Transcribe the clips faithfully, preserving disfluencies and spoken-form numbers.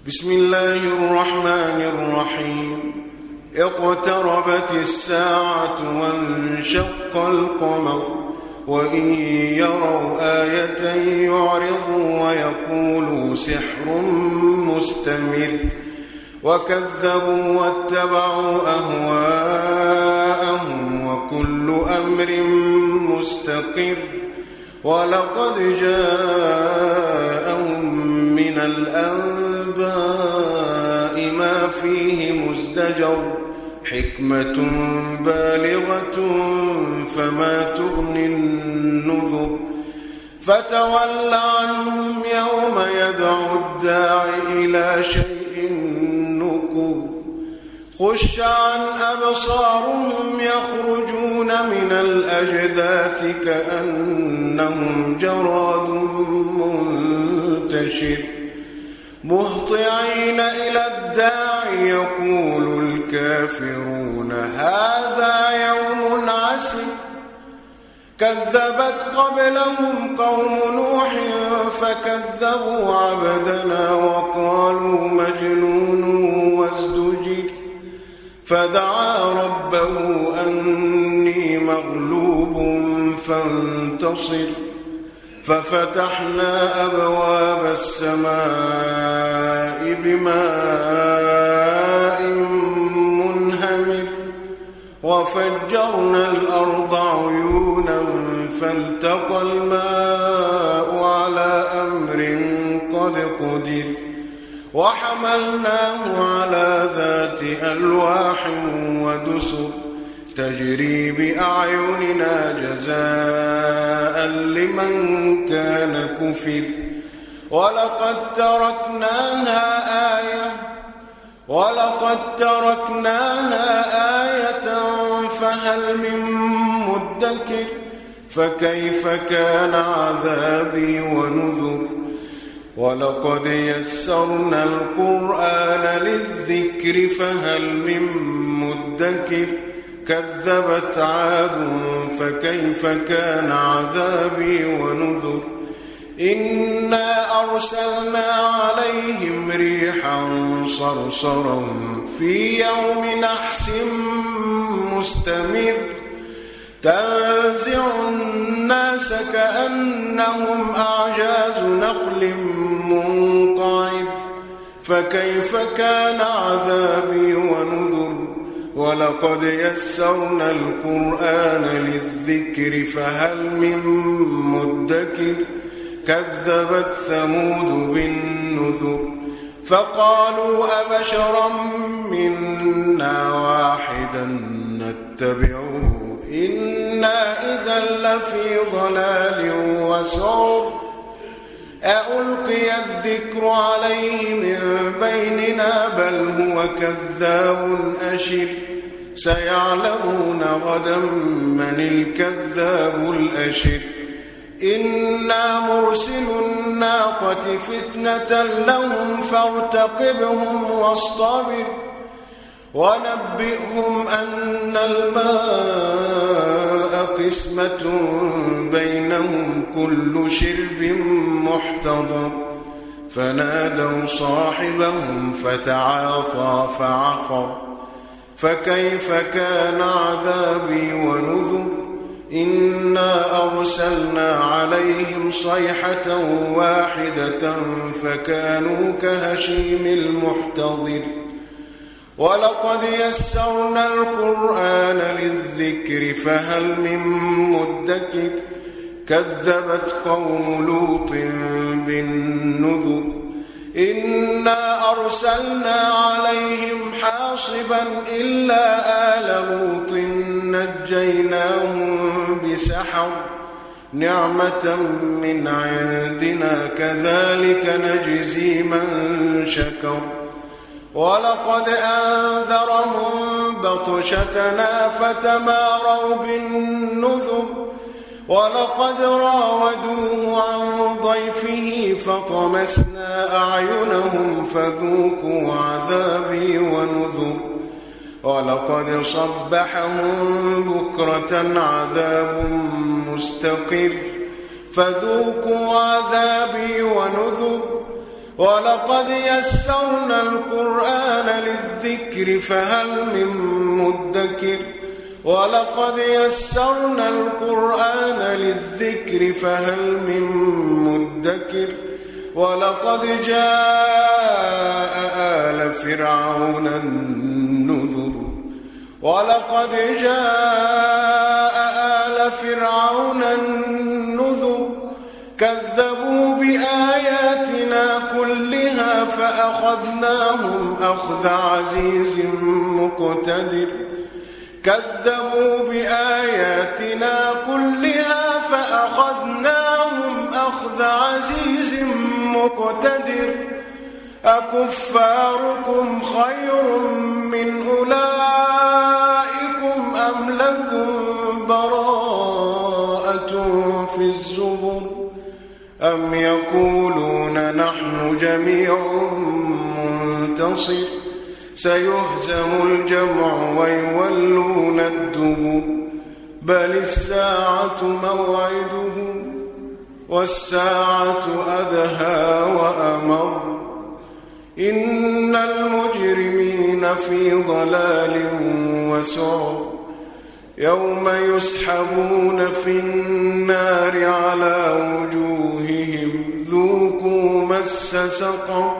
بسم الله الرحمن الرحيم اقتربت الساعة وانشق القمر وإن يروا آية يعرضوا ويقولوا سحر مستمر وكذبوا واتبعوا أهواءهم وكل أمر مستقر ولقد جاءهم من الأنباء ما فيه مزدجر حكمة بالغة فما تغني النذر فتول عنهم يوم يدعو الداعي إلى شيء نكر خش عن أبصارهم يخرجون من الأجداث كأنهم جراد منتشر مهطعين إلى الداعي يقول الكافرون هذا يوم عسر كذبت قبلهم قوم نوح فكذبوا عبدنا وقالوا مجنون وازدجر فدعا ربه أني مغلوب فانتصر ففتحنا أبواب السماء بماء منهمر وفجرنا الأرض عيونا فالتقى الماء على أمر قد قدر وحملناه على ذات ألواح ودسر تجري بأعيننا جزاء لمن كان كفر ولقد تركناها آية ولقد تركناها آية فهل من مدكر فكيف كان عذابي ونذر ولقد يسرنا القرآن للذكر فهل من مدكر كذبت عاد فكيف كان عذابي ونذر إنا أرسلنا عليهم ريحا صرصرا في يوم نحس مستمر تنزع الناس كأنهم أعجاز نخل منقعر فكيف كان عذابي ونذر ولقد يسرنا القرآن للذكر فهل من مدكر كذبت ثمود بالنذر فقالوا أبشرا منا واحدا نتبعه إنا إذا لفي ضلال وسعر أألقي الذكر عليه من بيننا بل هو كذاب أشر سيعلمون غدا من الكذاب الأشر إنا مرسل الناقة فتنة لهم فارتقبهم واصطبر ونبئهم أن الماء قسمة بينهم كل شرب محتضر فنادوا صاحبهم فتعاطى فعقر فكيف كان عذابي ونذر إنا أرسلنا عليهم صيحة واحدة فكانوا كهشيم المحتضر ولقد يسرنا القرآن للذكر فهل من مدكر كذبت قوم لوط بالنذر إنا أرسلنا عليهم حاصبا إلا آل لوط نجيناهم بسحر نعمة من عندنا كذلك نجزي من شكر ولقد أنذرهم بطشتنا فتماروا بالنذر ولقد راودوه عن ضيفه فطمسنا أعينهم فذوقوا عذابي ونذر ولقد صبحهم بكرة عذاب مستقر فذوقوا عذابي ونذر ولقد يسرنا القرآن للذكر فهل من مدكر ولقد يسرنا القرآن للذكر فهل من مدكر ولقد جاء آل فرعون النذر ولقد جاء آل فرعون النذر كذبوا بآياتنا كلها فأخذناهم أخذ عزيز مقتدر كذبوا بآياتنا كلها فأخذناهم أخذ عزيز مقتدر أكفاركم خير من أولئكم أم لكم براءة في الزبر أم يقولون نحن جميع منتصر سيهزم الجمع ويولون الدبر بل الساعة موعدهم والساعة أدهى وأمر إن المجرمين في ضلال وسعر يوم يسحبون في النار على وجوههم ذوقوا مس سقر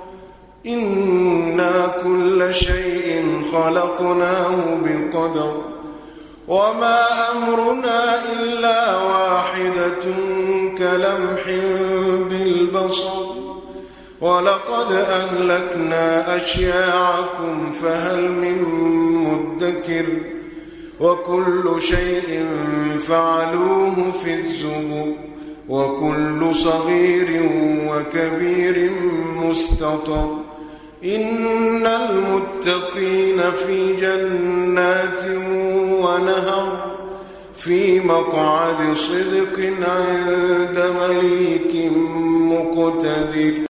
إنا كل شيء خلقناه بقدر وما أمرنا إلا واحدة كلمح بالبصر ولقد أهلكنا أشياعكم فهل من مدكر وكل شيء فعلوه في الزبر وكل صغير وكبير مستطر إن المتقين في جنات ونهر في مقعد صدق عند مليك مقتدر.